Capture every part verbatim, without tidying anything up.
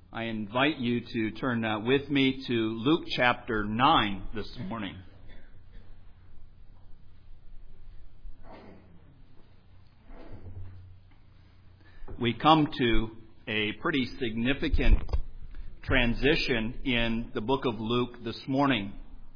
I invite you to turn uh, with me to Luke chapter nine this morning. We come to a pretty significant transition in the book of Luke this morning.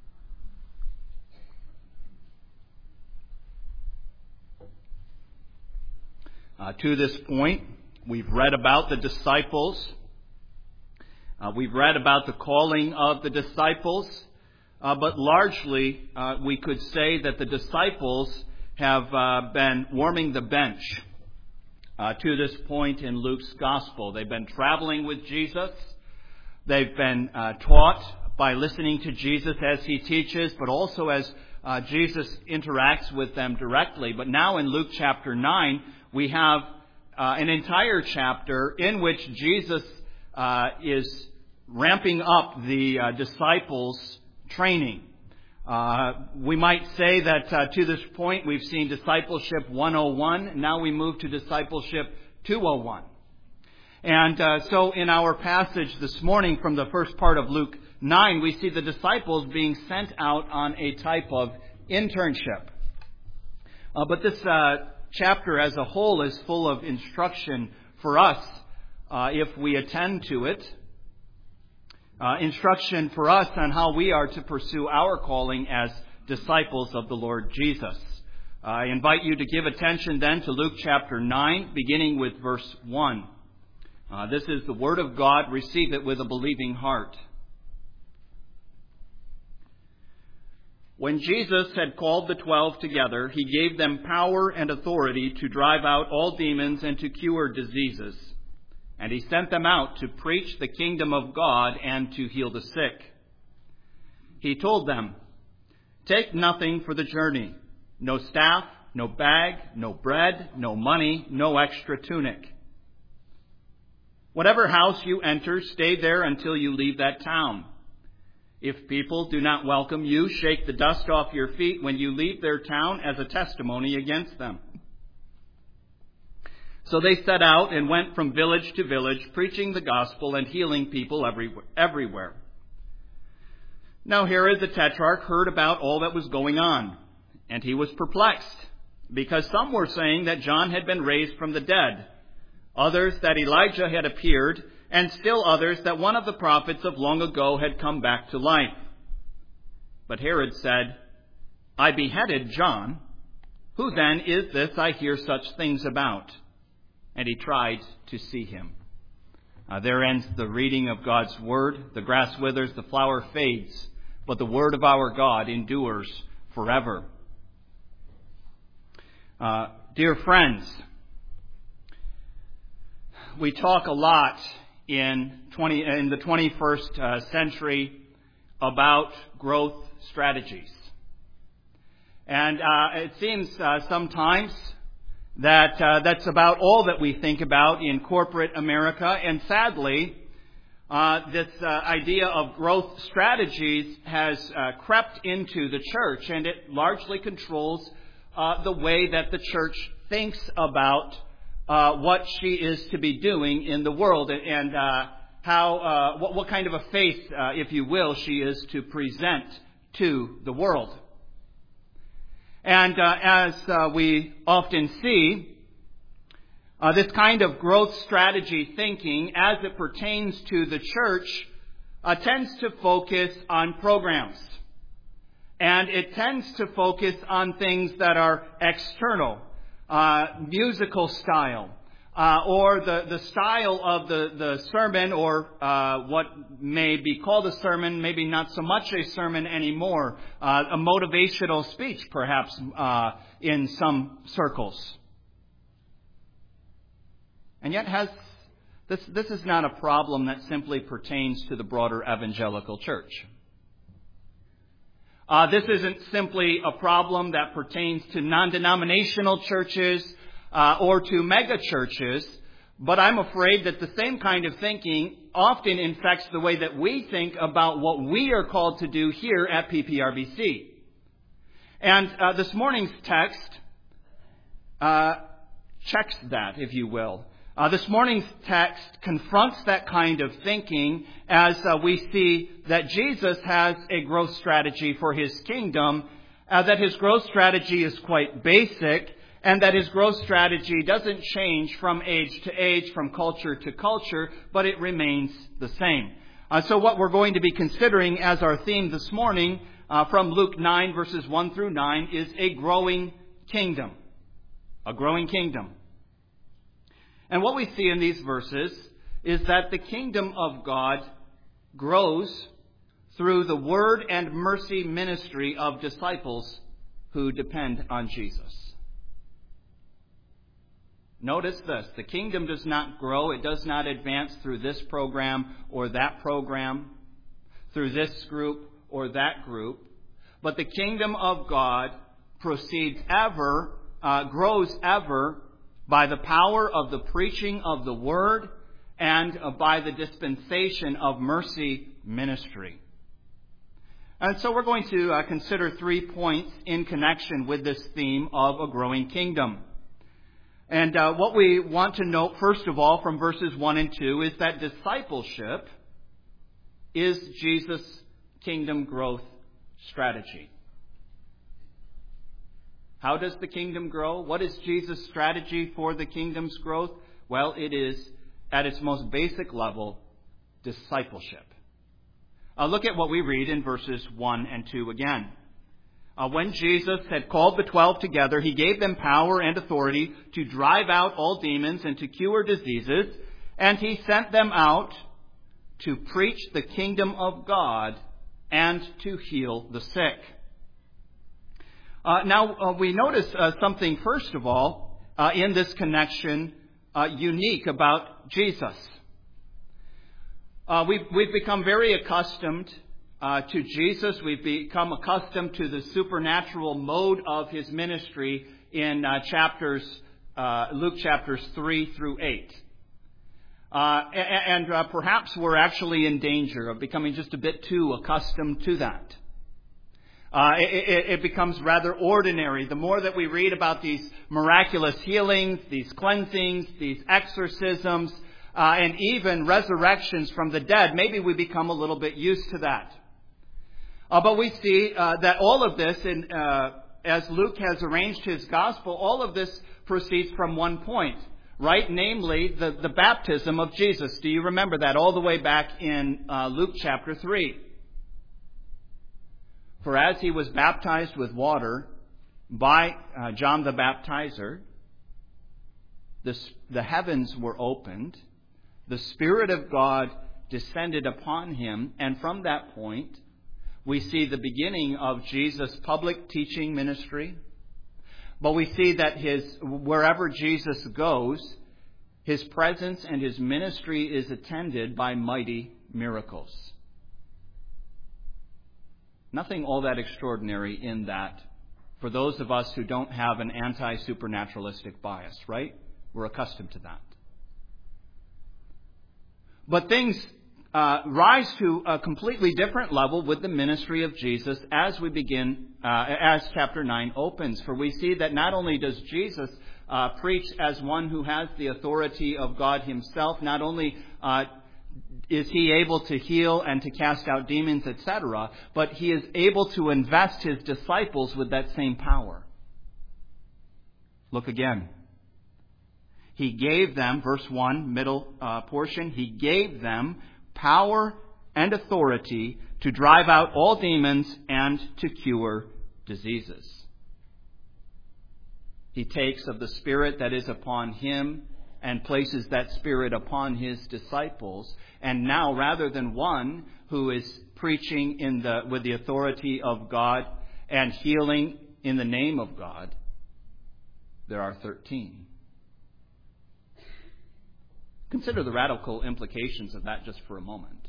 Uh, to this point, we've read about the disciples. Uh, we've read about the calling of the disciples, uh, but largely uh, we could say that the disciples have uh, been warming the bench uh, to this point in Luke's gospel. They've been traveling with Jesus. They've been uh, taught by listening to Jesus as he teaches, but also as uh, Jesus interacts with them directly. But now in Luke chapter nine, we have uh, an entire chapter in which Jesus uh, is ramping up the uh, disciples' training. Uh, we might say that uh, to this point we've seen discipleship one oh one. Now we move to discipleship two oh one. And uh, so in our passage this morning from the first part of Luke nine, we see the disciples being sent out on a type of internship. Uh, but this uh, chapter as a whole is full of instruction for us uh, if we attend to it. Uh, instruction for us on how we are to pursue our calling as disciples of the Lord Jesus. Uh, I invite you to give attention then to Luke chapter nine, beginning with verse one. Uh, this is the Word of God. Receive it with a believing heart. When Jesus had called the twelve together, he gave them power and authority to drive out all demons and to cure diseases. And he sent them out to preach the kingdom of God and to heal the sick. He told them, "Take nothing for the journey, no staff, no bag, no bread, no money, no extra tunic. Whatever house you enter, stay there until you leave that town. If people do not welcome you, shake the dust off your feet when you leave their town as a testimony against them." So they set out and went from village to village, preaching the gospel and healing people everywhere. Now Herod the Tetrarch heard about all that was going on, and he was perplexed, because some were saying that John had been raised from the dead, others that Elijah had appeared, and still others that one of the prophets of long ago had come back to life. But Herod said, "I beheaded John. Who then is this I hear such things about?" And he tried to see him. Uh, there ends the reading of God's word. The grass withers, the flower fades, but the word of our God endures forever. Uh, dear friends, we talk a lot in twenty in the twenty-first uh, century about growth strategies. And uh, it seems uh, sometimes that uh, that's about all that we think about in corporate America. And sadly, uh, this uh, idea of growth strategies has uh, crept into the church, and it largely controls uh, the way that the church thinks about uh, what she is to be doing in the world, and uh, how uh, what, what kind of a faith, uh, if you will, she is to present to the world. And uh, as uh, we often see, uh, this kind of growth strategy thinking, as it pertains to the church, uh, tends to focus on programs. And it tends to focus on things that are external, uh, musical style, uh, or the, the style of the, the sermon, or uh, what may be called a sermon, maybe not so much a sermon anymore, uh, a motivational speech perhaps uh, in some circles. And yet has this, this is not a problem that simply pertains to the broader evangelical church. Uh, this isn't simply a problem that pertains to non-denominational churches uh, or to mega churches, but I'm afraid that the same kind of thinking often infects the way that we think about what we are called to do here at P P R B C. And uh, this morning's text uh, checks that, if you will. Uh, this morning's text confronts that kind of thinking as uh, we see that Jesus has a growth strategy for his kingdom, uh, that his growth strategy is quite basic, and that his growth strategy doesn't change from age to age, from culture to culture, but it remains the same. Uh, so what we're going to be considering as our theme this morning uh, from Luke nine, verses one through nine, is a growing kingdom. A growing kingdom. And what we see in these verses is that the kingdom of God grows through the word and mercy ministry of disciples who depend on Jesus. Notice this, the kingdom does not grow, it does not advance through this program or that program, through this group or that group, but the kingdom of God proceeds ever, uh, grows ever by the power of the preaching of the word and uh, by the dispensation of mercy ministry. And so we're going to uh, consider three points in connection with this theme of a growing kingdom. And uh, what we want to note, first of all, from verses one and two, is that discipleship is Jesus' kingdom growth strategy. How does the kingdom grow? What is Jesus' strategy for the kingdom's growth? Well, it is, at its most basic level, discipleship. Uh, look at what we read in verses one and two again. Uh, when Jesus had called the twelve together, he gave them power and authority to drive out all demons and to cure diseases, and he sent them out to preach the kingdom of God and to heal the sick. Uh, now, uh, we notice uh, something, first of all, uh, in this connection, uh, unique about Jesus. Uh, we've, we've become very accustomed uh, to Jesus. We've become accustomed to the supernatural mode of his ministry in uh, chapters, uh, Luke chapters three through eight. Uh, and and uh, perhaps we're actually in danger of becoming just a bit too accustomed to that. Uh, it, it becomes rather ordinary. The more that we read about these miraculous healings, these cleansings, these exorcisms, uh, and even resurrections from the dead, maybe we become a little bit used to that. Uh, but we see uh, that all of this, in, uh, as Luke has arranged his gospel, all of this proceeds from one point, right? Namely, the, the baptism of Jesus. Do you remember that all the way back in uh, Luke chapter three? For as he was baptized with water by uh, John the Baptizer, the, the heavens were opened, the Spirit of God descended upon him, and from that point, we see the beginning of Jesus' public teaching ministry. But we see that his wherever Jesus goes, his presence and his ministry is attended by mighty miracles. Nothing all that extraordinary in that for those of us who don't have an anti-supernaturalistic bias, right? We're accustomed to that. But things uh, rise to a completely different level with the ministry of Jesus as we begin, uh, as chapter nine opens. For we see that not only does Jesus uh, preach as one who has the authority of God himself, not only uh, is he able to heal and to cast out demons, et cetera, but he is able to invest his disciples with that same power. Look again. He gave them, verse one, middle uh, portion, he gave them power and authority to drive out all demons and to cure diseases. He takes of the Spirit that is upon him and places that Spirit upon his disciples. And now, rather than one who is preaching in the with the authority of God and healing in the name of God, there are thirteen. Consider the radical implications of that just for a moment.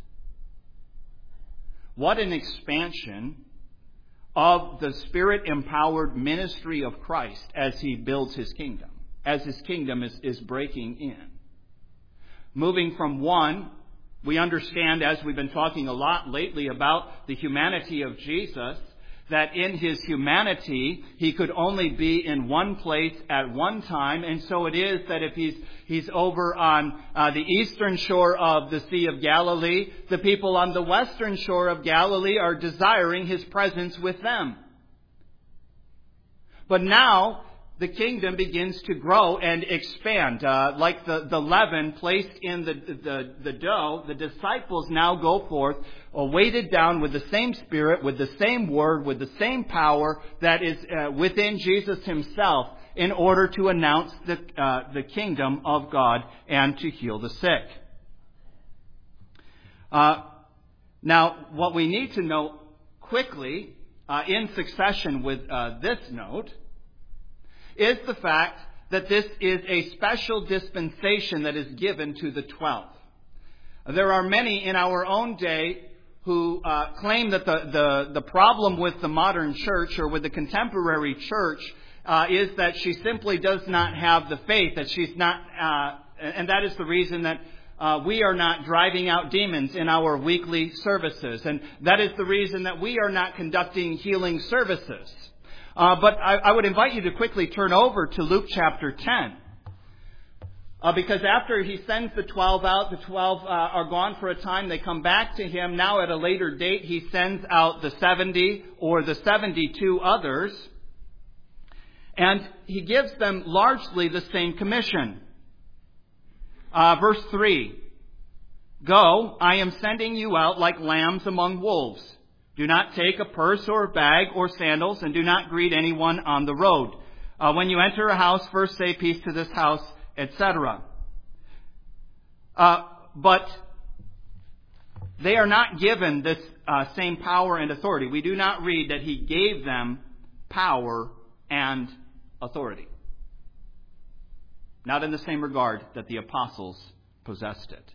What an expansion of the Spirit-empowered ministry of Christ as he builds his kingdom, as his kingdom is, is breaking in. Moving from one, we understand, as we've been talking a lot lately about the humanity of Jesus, that in his humanity, he could only be in one place at one time. And so it is that if he's, he's over on uh, the eastern shore of the Sea of Galilee, the people on the western shore of Galilee are desiring his presence with them. But now, the kingdom begins to grow and expand. Uh, like the, the leaven placed in the, the, the dough, the disciples now go forth, uh, weighted down with the same Spirit, with the same Word, with the same power that is uh, within Jesus himself, in order to announce the, uh, the kingdom of God and to heal the sick. Uh, now, what we need to know quickly, uh, in succession with uh, this note, is the fact that this is a special dispensation that is given to the twelve. There are many in our own day who uh, claim that the, the, the problem with the modern church or with the contemporary church uh, is that she simply does not have the faith, that she's not, uh, and that is the reason that uh, we are not driving out demons in our weekly services. And that is the reason that we are not conducting healing services. Uh, but I, I would invite you to quickly turn over to Luke chapter ten. Uh, because after he sends the twelve out, the twelve uh, are gone for a time. They come back to him. Now at a later date, he sends out the seventy or the seventy-two others. And he gives them largely the same commission. Uh, verse three. Go, I am sending you out like lambs among wolves. Do not take a purse or a bag or sandals, and do not greet anyone on the road. Uh, when you enter a house, first say peace to this house, et cetera. Uh, but they are not given this uh, same power and authority. We do not read that he gave them power and authority. Not in the same regard that the apostles possessed it.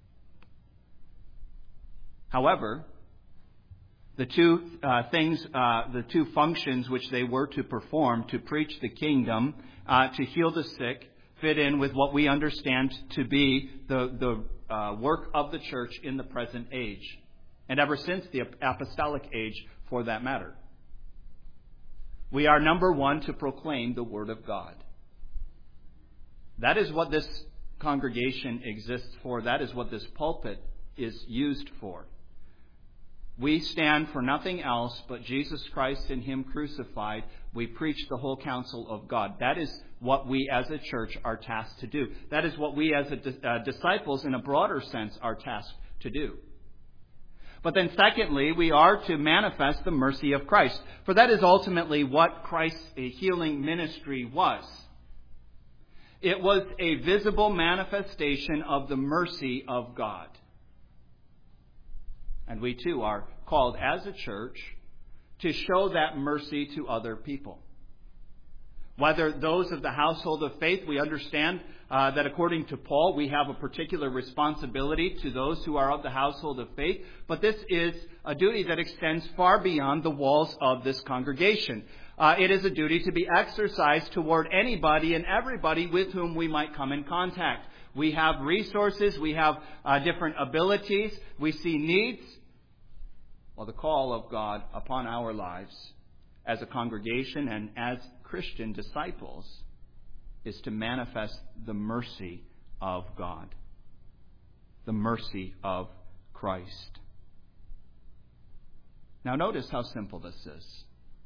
However, the two uh, things, uh, the two functions which they were to perform, to preach the kingdom, uh, to heal the sick, fit in with what we understand to be the, the uh, work of the church in the present age. And ever since the apostolic age, for that matter. We are, number one, to proclaim the Word of God. That is what this congregation exists for. That is what this pulpit is used for. We stand for nothing else but Jesus Christ and Him crucified. We preach the whole counsel of God. That is what we as a church are tasked to do. That is what we as a, uh, disciples in a broader sense are tasked to do. But then secondly, we are to manifest the mercy of Christ. For that is ultimately what Christ's healing ministry was. It was a visible manifestation of the mercy of God. And we too are called as a church to show that mercy to other people. Whether those of the household of faith, we understand uh, that according to Paul, we have a particular responsibility to those who are of the household of faith. But this is a duty that extends far beyond the walls of this congregation. Uh, it is a duty to be exercised toward anybody and everybody with whom we might come in contact. We have resources, we have uh, different abilities, we see needs. Well, the call of God upon our lives as a congregation and as Christian disciples is to manifest the mercy of God, the mercy of Christ. Now notice how simple this is.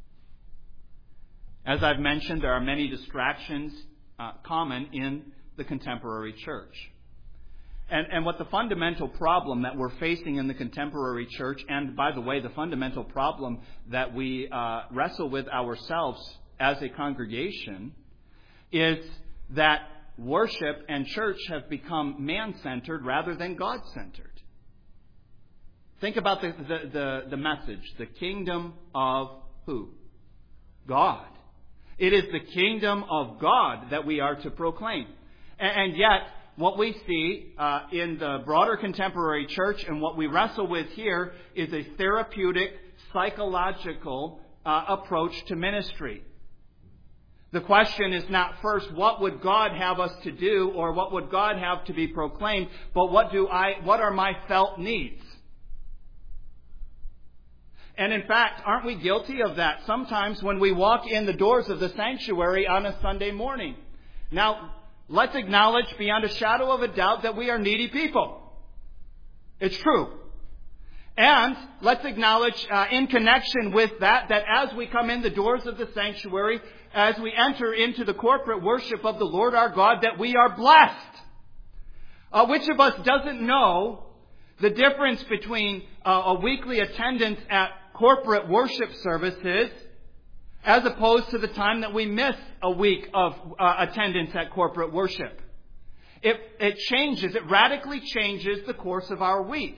As I've mentioned, there are many distractions uh, common in the contemporary church. And, and what the fundamental problem that we're facing in the contemporary church, and by the way, the fundamental problem that we uh, wrestle with ourselves as a congregation, is that worship and church have become man-centered rather than God-centered. Think about the, the, the, the message, the kingdom of who? God. It is the kingdom of God that we are to proclaim. And, and yet, what we see uh, in the broader contemporary church and what we wrestle with here is a therapeutic, psychological uh, approach to ministry. The question is not first, what would God have us to do, or what would God have to be proclaimed, but what do I, what are my felt needs? And in fact, aren't we guilty of that sometimes when we walk in the doors of the sanctuary on a Sunday morning? Now, let's acknowledge beyond a shadow of a doubt that we are needy people. It's true. And let's acknowledge uh, in connection with that, that as we come in the doors of the sanctuary, as we enter into the corporate worship of the Lord our God, that we are blessed. Uh, which of us doesn't know the difference between uh, a weekly attendance at corporate worship services as opposed to the time that we miss a week of uh, attendance at corporate worship? It, it changes, it radically changes the course of our week.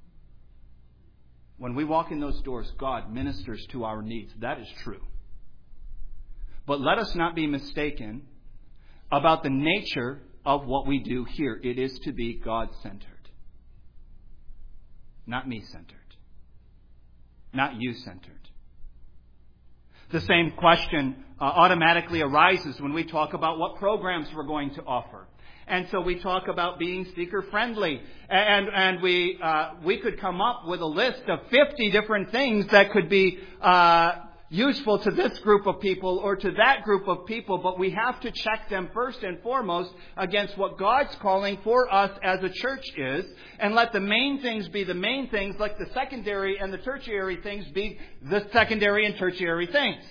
When we walk in those doors, God ministers to our needs. That is true. But let us not be mistaken about the nature of what we do here. It is to be God-centered. Not me-centered. Not you-centered. The same question uh, automatically arises when we talk about what programs we're going to offer. And so we talk about being seeker-friendly. And, and we, uh, we could come up with a list of fifty different things that could be uh, useful to this group of people or to that group of people. But we have to check them first and foremost against what God's calling for us as a church is. And let the main things be the main things, like the secondary and the tertiary things be the secondary and tertiary things.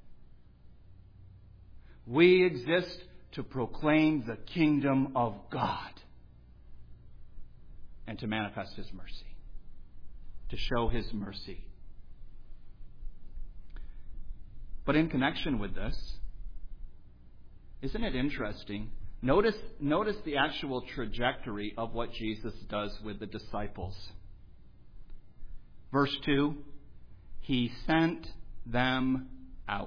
We exist to proclaim the kingdom of God and to manifest His mercy, to show His mercy. But in connection with this, isn't it interesting? Notice, notice the actual trajectory of what Jesus does with the disciples. Verse two, He sent them out.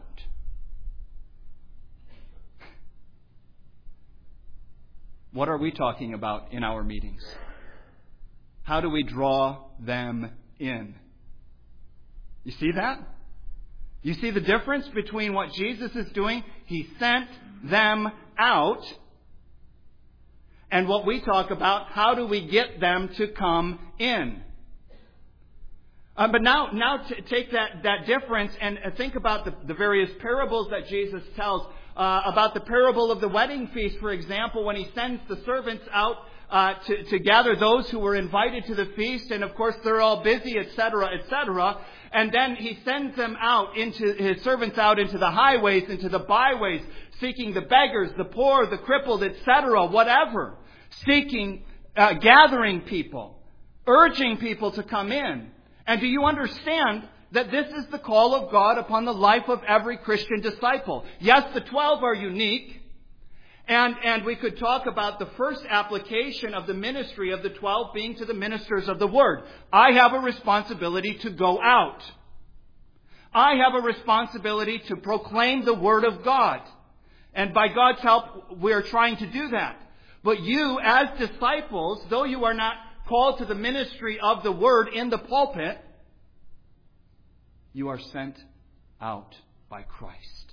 What are we talking about in our meetings? How do we draw them in? You see that? You see the difference between what Jesus is doing? He sent them out. And what we talk about, how do we get them to come in? Uh, but now, now t- take that, that difference and think about the, the various parables that Jesus tells. Uh, about the parable of the wedding feast, for example, when He sends the servants out uh, to, to gather those who were invited to the feast. And of course, they're all busy, et cetera, et cetera. And then He sends them out, into His servants out into the highways, into the byways, seeking the beggars, the poor, the crippled, et cetera, whatever. Seeking, uh, gathering people, urging people to come in. And do you understand that this is the call of God upon the life of every Christian disciple? Yes, the twelve are unique. And, and we could talk about the first application of the ministry of the twelve being to the ministers of the Word. I have a responsibility to go out. I have a responsibility to proclaim the Word of God. And by God's help, we are trying to do that. But you, as disciples, though you are not called to the ministry of the Word in the pulpit, you are sent out by Christ.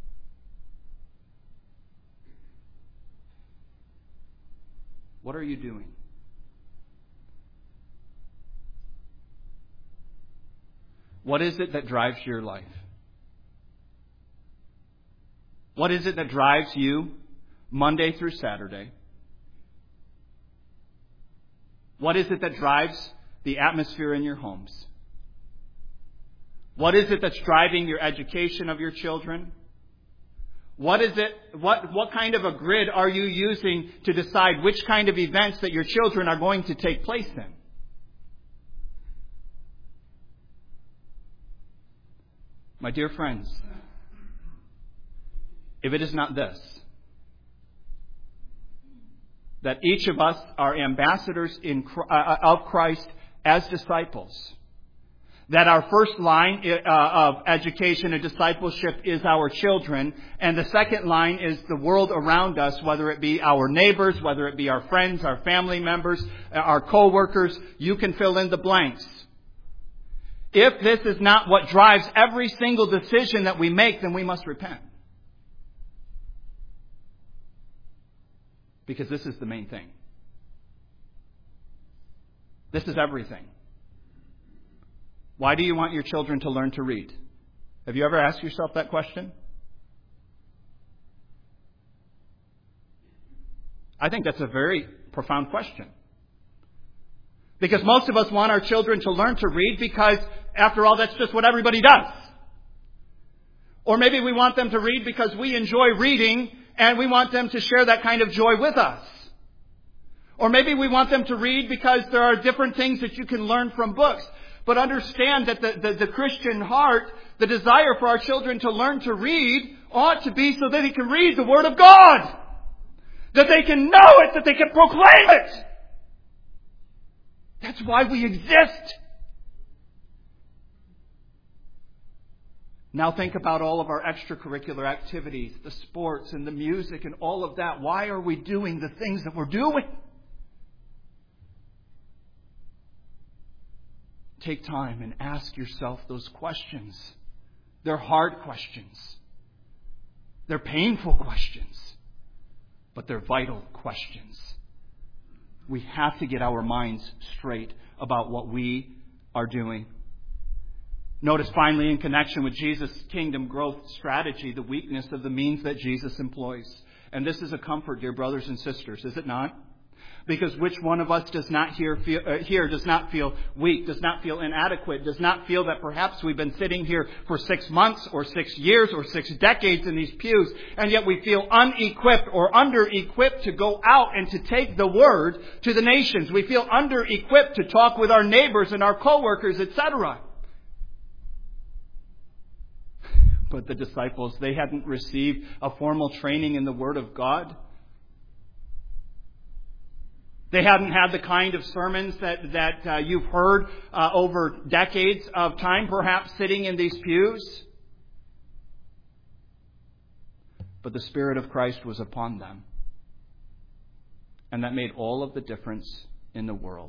What are you doing? What is it that drives your life? What is it that drives you Monday through Saturday? What is it that drives the atmosphere in your homes? What is it that's driving your education of your children? What is it, what, what kind of a grid are you using to decide which kind of events that your children are going to take place in? My dear friends, if it is not this, that each of us are ambassadors in, uh, of Christ as disciples, that our first line uh, of education and discipleship is our children, and the second line is the world around us, whether it be our neighbors, whether it be our friends, our family members, our co-workers, you can fill in the blanks. If this is not what drives every single decision that we make, then we must repent. Because this is the main thing. This is everything. Why do you want your children to learn to read? Have you ever asked yourself that question? I think that's a very profound question. Because most of us want our children to learn to read because, after all, that's just what everybody does. Or maybe we want them to read because we enjoy reading and we want them to share that kind of joy with us. Or maybe we want them to read because there are different things that you can learn from books. But understand that the, the, the Christian heart, the desire for our children to learn to read, ought to be so that they can read the Word of God. That they can know it, that they can proclaim it. That's why we exist. Now think about all of our extracurricular activities, the sports and the music and all of that. Why are we doing the things that we're doing? Take time and ask yourself those questions. They're hard questions. They're painful questions. But they're vital questions. We have to get our minds straight about what we are doing. Notice finally, in connection with Jesus' kingdom growth strategy, the weakness of the means that Jesus employs. And this is a comfort, dear brothers and sisters, is it not? Because which one of us does not hear, feel, uh, here does not feel weak, does not feel inadequate, does not feel that perhaps we've been sitting here for six months or six years or six decades in these pews, and yet we feel unequipped or under-equipped to go out and to take the word to the nations. We feel under-equipped to talk with our neighbors and our co-workers, et cetera. But the disciples, they hadn't received a formal training in the Word of God. They hadn't had the kind of sermons that, that uh, you've heard uh, over decades of time, perhaps sitting in these pews. But the Spirit of Christ was upon them. And that made all of the difference in the world.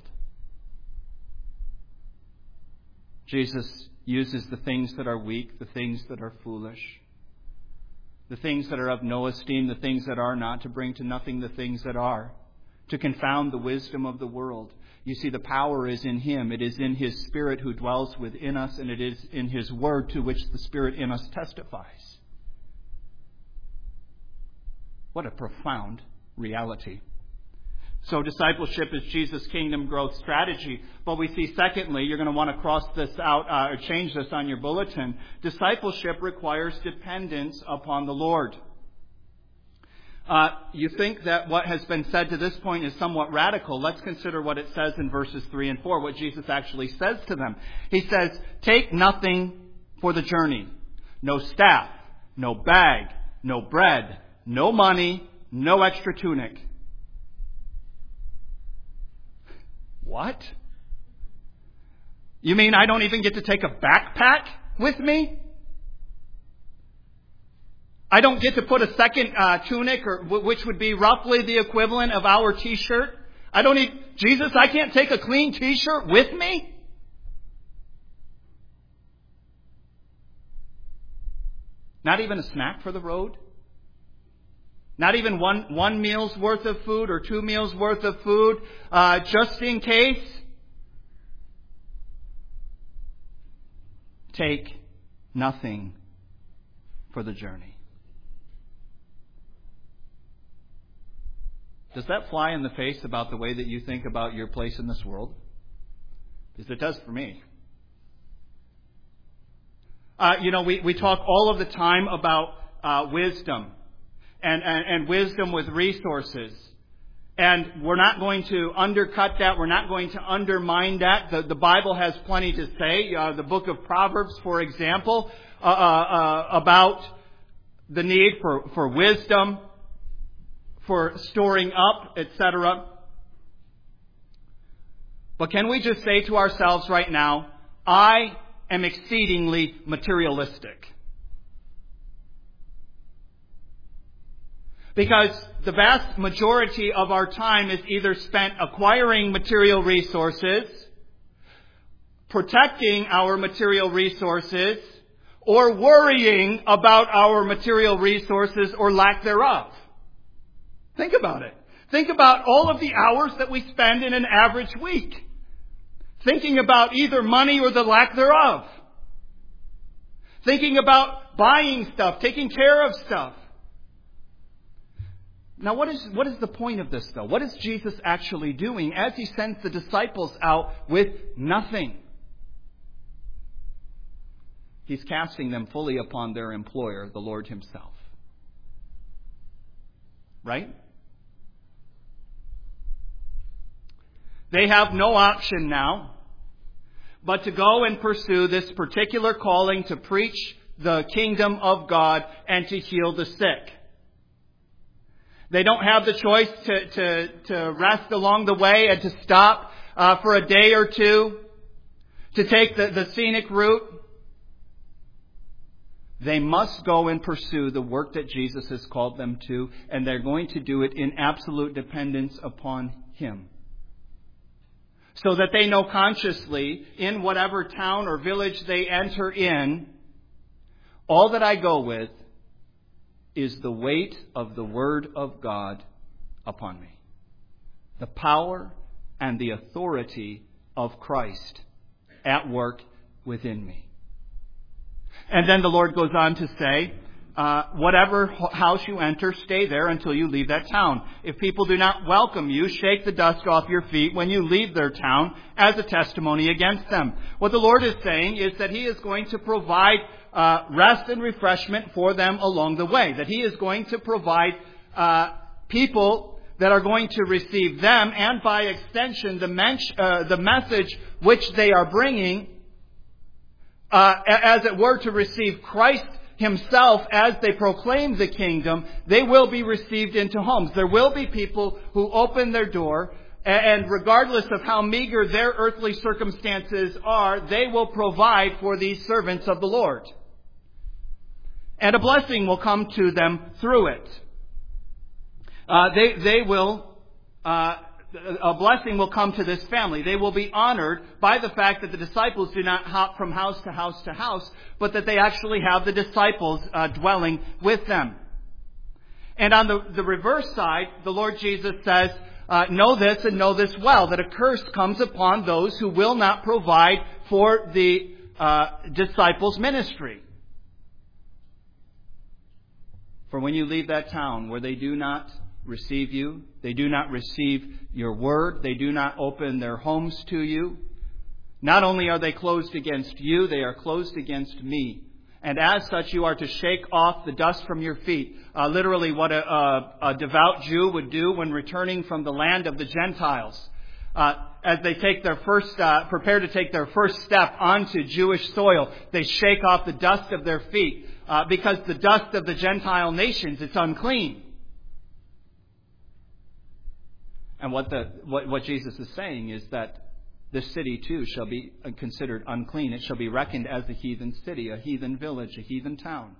Jesus uses the things that are weak, the things that are foolish, the things that are of no esteem, the things that are not, to bring to nothing the things that are, to confound the wisdom of the world. You see, the power is in Him. It is in His Spirit who dwells within us, and it is in His Word to which the Spirit in us testifies. What a profound reality. So discipleship is Jesus' kingdom growth strategy. But we see, secondly, you're going to want to cross this out uh, or change this on your bulletin. Discipleship requires dependence upon the Lord. Uh, you think that what has been said to this point is somewhat radical. Let's consider what it says in verses three and four, what Jesus actually says to them. He says, take nothing for the journey. No staff, no bag, no bread, no money, no extra tunic. What? You mean I don't even get to take a backpack with me? I don't get to put a second uh, tunic, or which would be roughly the equivalent of our T-shirt. I don't need Jesus. I can't take a clean T-shirt with me. Not even a snack for the road. Not even one one meal's worth of food or two meals worth of food, uh, just in case. Take nothing for the journey. Does that fly in the face about the way that you think about your place in this world? Because it does for me. Uh, you know, we, we talk all of the time about uh, wisdom and, and, and wisdom with resources. And we're not going to undercut that. We're not going to undermine that. The, the Bible has plenty to say. Uh, the book of Proverbs, for example, uh, uh, uh, about the need for, for wisdom, for storing up, et cetera. But can we just say to ourselves right now, I am exceedingly materialistic? Because the vast majority of our time is either spent acquiring material resources, protecting our material resources, or worrying about our material resources or lack thereof. Think about it. Think about all of the hours that we spend in an average week. thinking about either money or the lack thereof, thinking about buying stuff, taking care of stuff. Now, what is, what is the point of this, though? What is Jesus actually doing as He sends the disciples out with nothing? He's casting them fully upon their employer, the Lord Himself. Right? They have no option now but to go and pursue this particular calling to preach the kingdom of God and to heal the sick. They don't have the choice to, to, to rest along the way and to stop uh, for a day or two, to take the, the scenic route. They must go and pursue the work that Jesus has called them to, and they're going to do it in absolute dependence upon Him. So that they know consciously, in whatever town or village they enter in, all that I go with is the weight of the Word of God upon me. The power and the authority of Christ at work within me. And then the Lord goes on to say, uh, whatever house you enter, stay there until you leave that town. If people do not welcome you, shake the dust off your feet when you leave their town as a testimony against them. What the Lord is saying is that He is going to provide uh, rest and refreshment for them along the way. That He is going to provide uh, people that are going to receive them, and by extension the, men- uh, the message which they are bringing, Uh, as it were, to receive Christ Himself as they proclaim the kingdom. They will be received into homes. There will be people who open their door, and regardless of how meager their earthly circumstances are, they will provide for these servants of the Lord. And a blessing will come to them through it. Uh, they, they will... Uh, A blessing will come to this family. They will be honored by the fact that the disciples do not hop from house to house to house, but that they actually have the disciples uh, dwelling with them. And on the, the reverse side, the Lord Jesus says, uh, know this and know this well, that a curse comes upon those who will not provide for the uh, disciples' ministry. For when you leave that town where they do not receive you, they do not receive your word, they do not open their homes to you, not only are they closed against you, they are closed against me. And as such, you are to shake off the dust from your feet. Uh, literally what a, a, a devout Jew would do when returning from the land of the Gentiles. Uh, as they take their first, uh, prepare to take their first step onto Jewish soil, they shake off the dust of their feet. Uh, because the dust of the Gentile nations, it's unclean. And what, the, what, what Jesus is saying is that this city too shall be considered unclean. It shall be reckoned as a heathen city, a heathen village, a heathen town.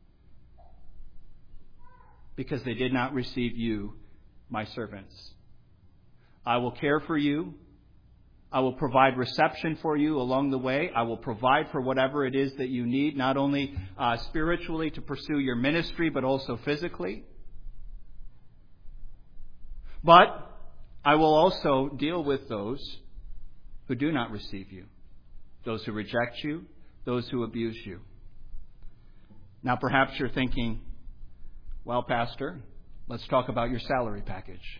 Because they did not receive you, my servants. I will care for you. I will provide reception for you along the way. I will provide for whatever it is that you need, not only uh, spiritually to pursue your ministry, but also physically. But I will also deal with those who do not receive you, those who reject you, those who abuse you. Now perhaps you're thinking, well, Pastor, let's talk about your salary package.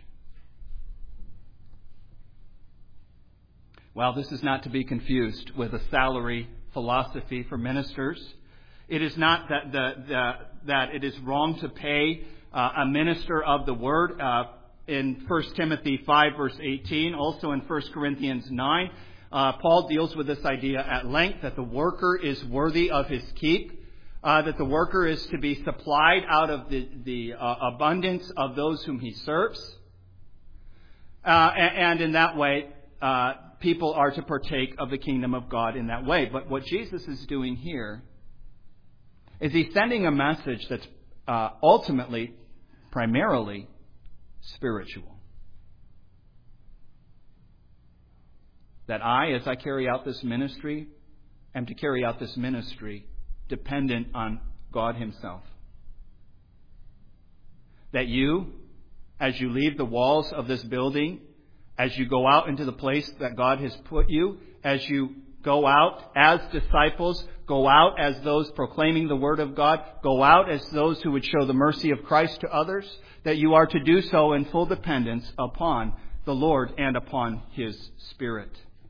Well, this is not to be confused with a salary philosophy for ministers. It is not that the, the, that it is wrong to pay uh, a minister of the word. Uh, In First Timothy five, verse eighteen, also in First Corinthians nine, uh, Paul deals with this idea at length, that the worker is worthy of his keep, uh, that the worker is to be supplied out of the, the uh, abundance of those whom he serves. Uh, and, and in that way, uh, people are to partake of the kingdom of God in that way. But what Jesus is doing here is He's sending a message that's uh, ultimately, primarily, spiritual. That I, as I carry out this ministry, am to carry out this ministry dependent on God Himself. That you, as you leave the walls of this building, as you go out into the place that God has put you, as you go out as disciples, go out as those proclaiming the Word of God, go out as those who would show the mercy of Christ to others, that you are to do so in full dependence upon the Lord and upon His Spirit.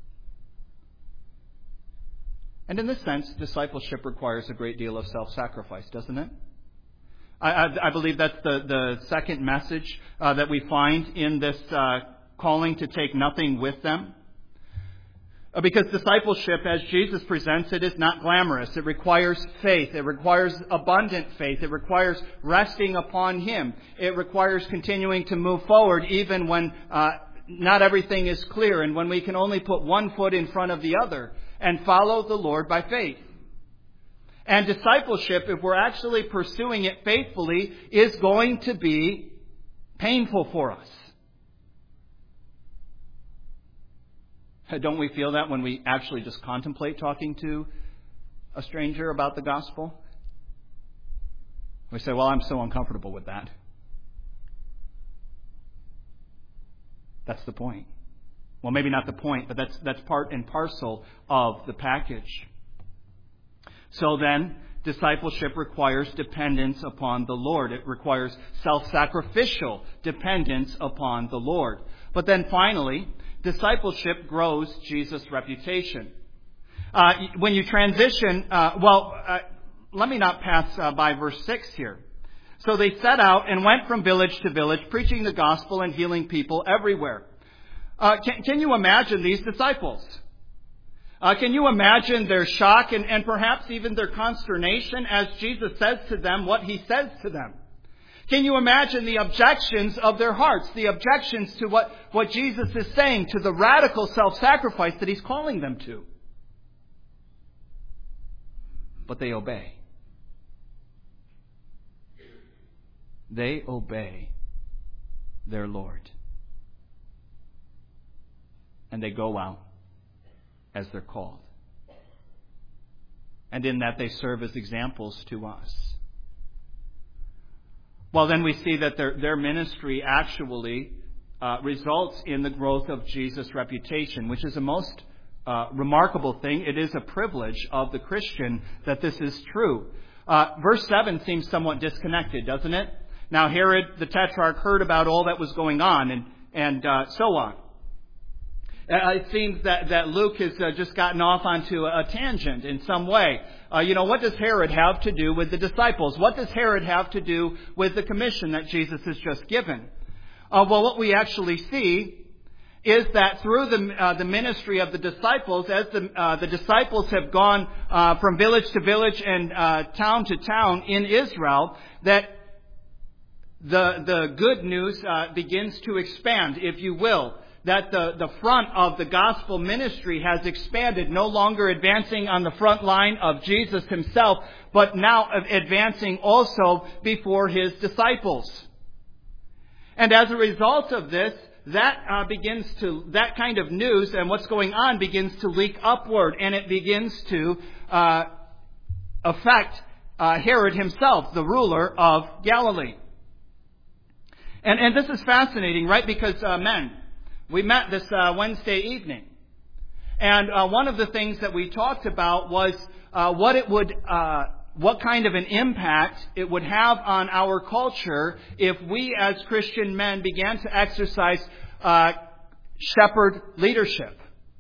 And in this sense, discipleship requires a great deal of self-sacrifice, doesn't it? I, I, I believe that's the, the second message uh, that we find in this uh, calling to take nothing with them. Because discipleship, as Jesus presents it, is not glamorous. It requires faith. It requires abundant faith. It requires resting upon Him. It requires continuing to move forward even when uh, not everything is clear and when we can only put one foot in front of the other and follow the Lord by faith. And discipleship, if we're actually pursuing it faithfully, is going to be painful for us. Don't we feel that when we actually just contemplate talking to a stranger about the gospel? We say, well, I'm so uncomfortable with that. That's the point. Well, maybe not the point, but that's that's part and parcel of the package. So then, discipleship requires dependence upon the Lord. It requires self-sacrificial dependence upon the Lord. But then finally, discipleship grows Jesus' reputation. Uh, when you transition, uh, well, uh, let me not pass uh, by verse six here. So they set out and went from village to village, preaching the gospel and healing people everywhere. Uh, can, can you imagine these disciples? Uh, can you imagine their shock and, and perhaps even their consternation as Jesus says to them what He says to them? Can you imagine the objections of their hearts, the objections to what, what Jesus is saying, to the radical self-sacrifice that He's calling them to? But they obey. They obey their Lord. And they go out as they're called. And in that they serve as examples to us. Well, then we see that their, their ministry actually uh, results in the growth of Jesus' reputation, which is a most uh, remarkable thing. It is a privilege of the Christian that this is true. Uh, verse seven seems somewhat disconnected, doesn't it? Now, Herod the Tetrarch heard about all that was going on and, and uh, so on. Uh, it seems that, that Luke has uh, just gotten off onto a, a tangent in some way. Uh, you know, what does Herod have to do with the disciples? What does Herod have to do with the commission that Jesus has just given? Uh, well, what we actually see is that through the, uh, the ministry of the disciples, as the, uh, the disciples have gone uh, from village to village and uh, town to town in Israel, that the, the good news uh, begins to expand, if you will. That the, the front of the gospel ministry has expanded, no longer advancing on the front line of Jesus Himself, but now advancing also before His disciples. And as a result of this, that uh, begins to, that kind of news and what's going on begins to leak upward, and it begins to uh, affect uh, Herod himself, the ruler of Galilee. And, and this is fascinating, right? Because uh, men, we met this uh, Wednesday evening, and uh, one of the things that we talked about was uh, what it would, uh, what kind of an impact it would have on our culture if we, as Christian men, began to exercise uh, shepherd leadership.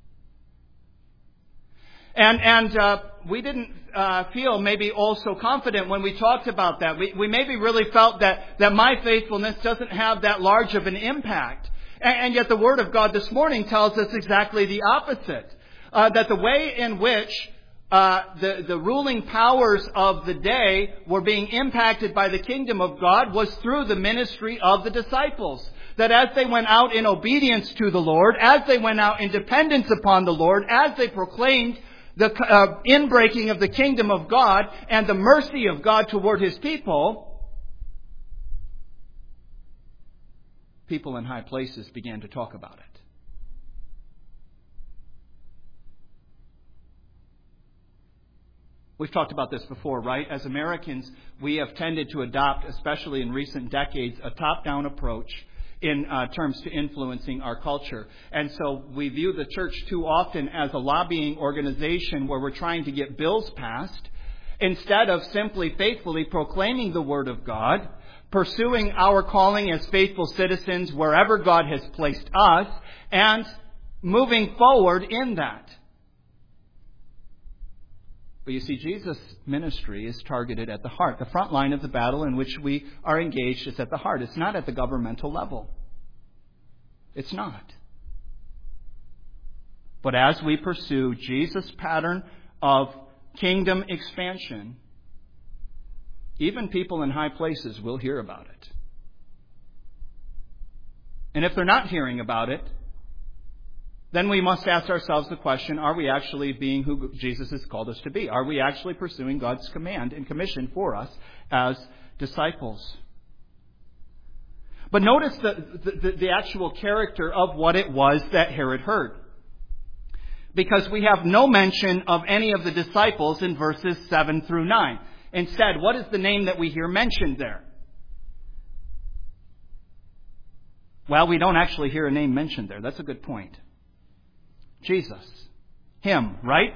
And and uh, we didn't uh, feel maybe all so confident when we talked about that. We we maybe really felt that that my faithfulness doesn't have that large of an impact. And yet the Word of God this morning tells us exactly the opposite. Uh, that the way in which uh, the, the ruling powers of the day were being impacted by the kingdom of God was through the ministry of the disciples. That as they went out in obedience to the Lord, as they went out in dependence upon the Lord, as they proclaimed the uh, inbreaking of the kingdom of God and the mercy of God toward His people, people in high places began to talk about it. We've talked about this before, right? As Americans, we have tended to adopt, especially in recent decades, a top-down approach in uh, terms to influencing our culture. And so we view the church too often as a lobbying organization where we're trying to get bills passed instead of simply faithfully proclaiming the Word of God, pursuing our calling as faithful citizens wherever God has placed us, and moving forward in that. But you see, Jesus' ministry is targeted at the heart. The front line of the battle in which we are engaged is at the heart. It's not at the governmental level. It's not. But as we pursue Jesus' pattern of kingdom expansion, even people in high places will hear about it. And if they're not hearing about it, then we must ask ourselves the question, are we actually being who Jesus has called us to be? Are we actually pursuing God's command and commission for us as disciples? But notice the, the, the actual character of what it was that Herod heard. Because we have no mention of any of the disciples in verses seven through nine. Instead, what is the name that we hear mentioned there? Well, we don't actually hear a name mentioned there. That's a good point. Jesus. Him, right?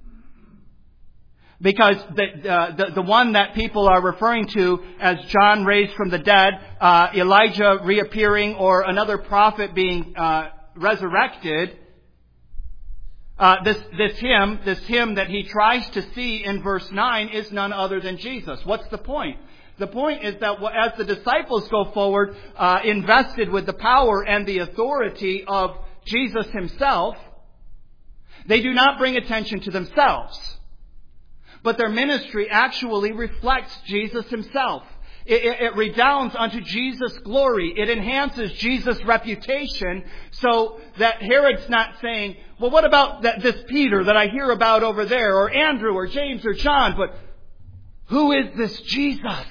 Because the, uh, the the one that people are referring to as John raised from the dead, uh, Elijah reappearing, or another prophet being uh, resurrected, uh, this this him, this him that he tries to see in verse nine is none other than Jesus. What's the point? The point is that as the disciples go forward, uh, invested with the power and the authority of Jesus himself, they do not bring attention to themselves, but their ministry actually reflects Jesus himself. It, it, it redounds unto Jesus' glory. It enhances Jesus' reputation, so that Herod's not saying, well, what about that, this Peter that I hear about over there, or Andrew, or James, or John, but who is this Jesus?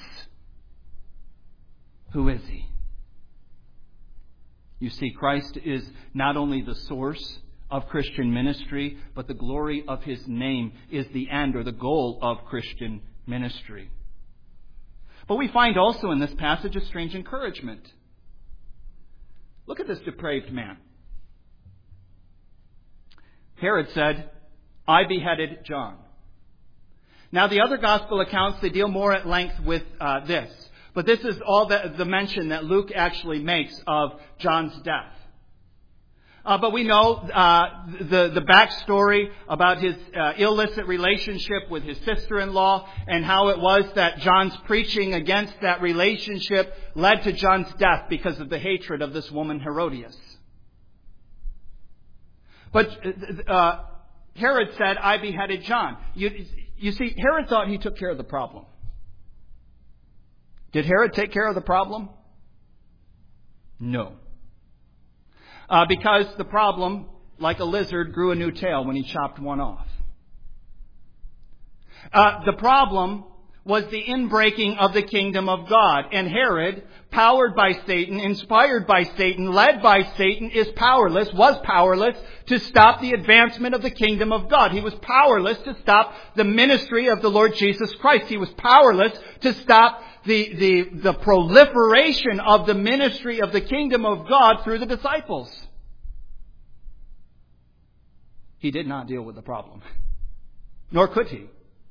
Who is he? You see, Christ is not only the source of Christian ministry, but the glory of his name is the end or the goal of Christian ministry. But we find also in this passage a strange encouragement. Look at this depraved man. Herod said, I beheaded John. Now the other gospel accounts, they deal more at length with uh, this. But this is all the, the mention that Luke actually makes of John's death. Uh, but we know uh, the, the backstory about his uh, illicit relationship with his sister-in-law, and how it was that John's preaching against that relationship led to John's death because of the hatred of this woman Herodias. But uh, Herod said, I beheaded John. You, you see, Herod thought he took care of the problem. Did Herod take care of the problem? No. Uh, because the problem, like a lizard, grew a new tail when he chopped one off. Uh, the problem was the inbreaking of the kingdom of God. And Herod, powered by Satan, inspired by Satan, led by Satan, is powerless, was powerless to stop the advancement of the kingdom of God. He was powerless to stop the ministry of the Lord Jesus Christ. He was powerless to stop the, the, the proliferation of the ministry of the kingdom of God through the disciples. He did not deal with the problem. Nor could he.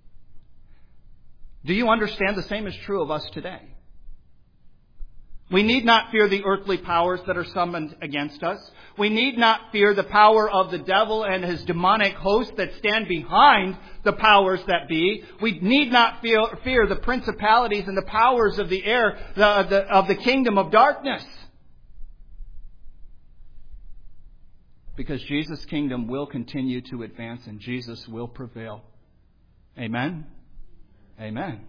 Do you understand the same is true of us today? We need not fear the earthly powers that are summoned against us. We need not fear the power of the devil and his demonic hosts that stand behind the powers that be. We need not fear, fear the principalities and the powers of the air, the, the, of the kingdom of darkness. Because Jesus' kingdom will continue to advance and Jesus will prevail. Amen? Amen.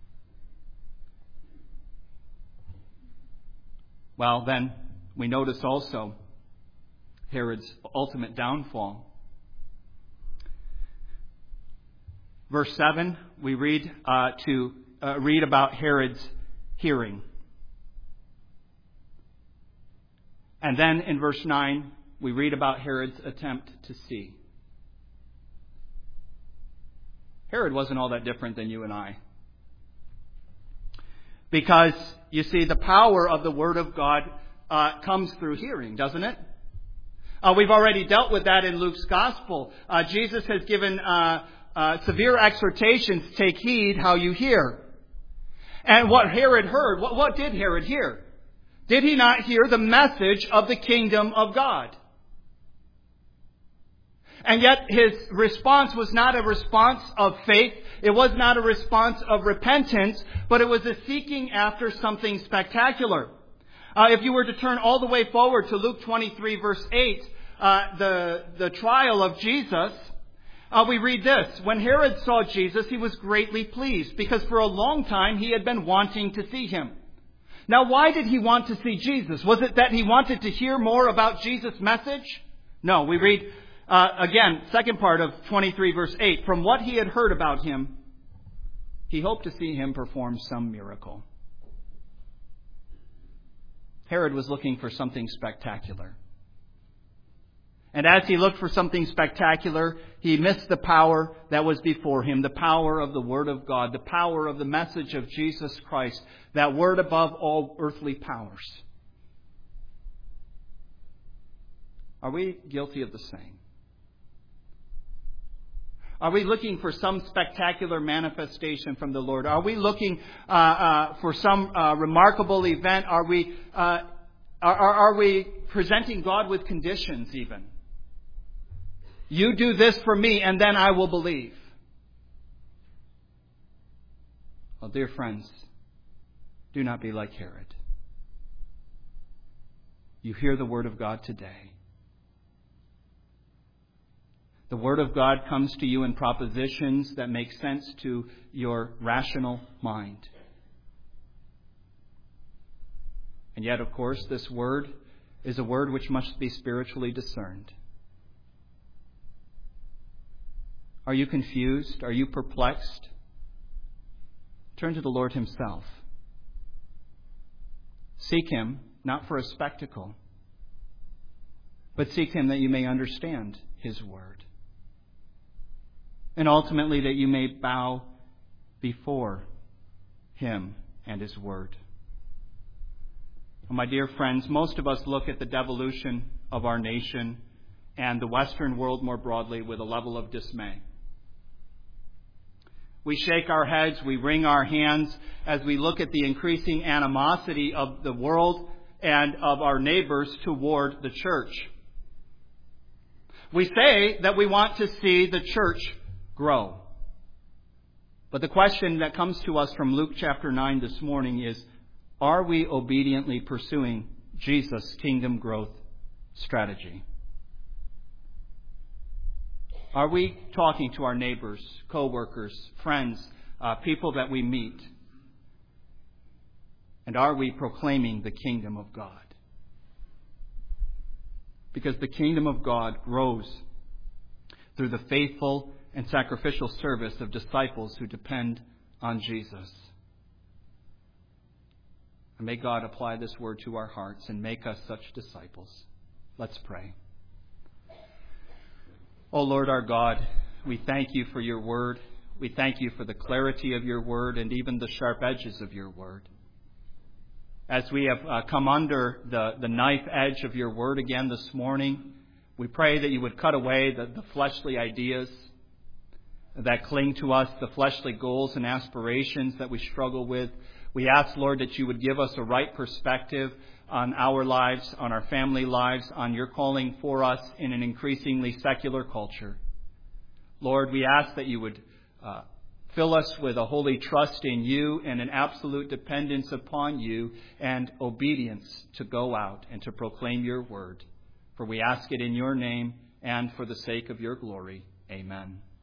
Well, then, we notice also Herod's ultimate downfall. Verse seven, we read uh, to uh, read about Herod's hearing. And then in verse nine, we read about Herod's attempt to see. Herod wasn't all that different than you and I. Because, you see, the power of the Word of God uh, comes through hearing, doesn't it? Uh, we've already dealt with that in Luke's Gospel. Uh, Jesus has given uh, uh, severe exhortations, take heed how you hear. And what Herod heard, what, what did Herod hear? Did he not hear the message of the kingdom of God? And yet his response was not a response of faith. It was not a response of repentance, but it was a seeking after something spectacular. Uh, if you were to turn all the way forward to Luke twenty-three, verse eight, uh, the, the trial of Jesus, uh, we read this. When Herod saw Jesus, he was greatly pleased, because for a long time he had been wanting to see him. Now, why did he want to see Jesus? Was it that he wanted to hear more about Jesus' message? No, we read, uh, again, second part of twenty-three, verse eight. From what he had heard about him, he hoped to see him perform some miracle. Herod was looking for something spectacular. And as he looked for something spectacular, he missed the power that was before him, the power of the Word of God, the power of the message of Jesus Christ, that word above all earthly powers. Are we guilty of the same? Are we looking for some spectacular manifestation from the Lord? Are we looking uh, uh, for some uh, remarkable event? Are we uh, are, are we presenting God with conditions even? You do this for me and then I will believe. Well, dear friends, do not be like Herod. You hear the Word of God today. The Word of God comes to you in propositions that make sense to your rational mind. And yet, of course, this Word is a Word which must be spiritually discerned. Are you confused? Are you perplexed? Turn to the Lord Himself. Seek Him, not for a spectacle, but seek Him that you may understand His Word. And ultimately that you may bow before Him and His Word. Well, my dear friends, most of us look at the devolution of our nation and the Western world more broadly with a level of dismay. We shake our heads, we wring our hands as we look at the increasing animosity of the world and of our neighbors toward the church. We say that we want to see the church grow. But the question that comes to us from Luke chapter nine this morning is, are we obediently pursuing Jesus' kingdom growth strategy? Are we talking to our neighbors, co-workers, friends, uh, people that we meet? And are we proclaiming the kingdom of God? Because the kingdom of God grows through the faithful and sacrificial service of disciples who depend on Jesus. And may God apply this word to our hearts and make us such disciples. Let's pray. O Lord our God, we thank you for your word. We thank you for the clarity of your word and even the sharp edges of your word. As we have uh, come under the, the knife edge of your word again this morning, we pray that you would cut away the, the fleshly ideas that cling to us, the fleshly goals and aspirations that we struggle with. We ask, Lord, that you would give us a right perspective on our lives, on our family lives, on your calling for us in an increasingly secular culture. Lord, we ask that you would uh, fill us with a holy trust in you and an absolute dependence upon you and obedience to go out and to proclaim your word. For we ask it in your name and for the sake of your glory. Amen.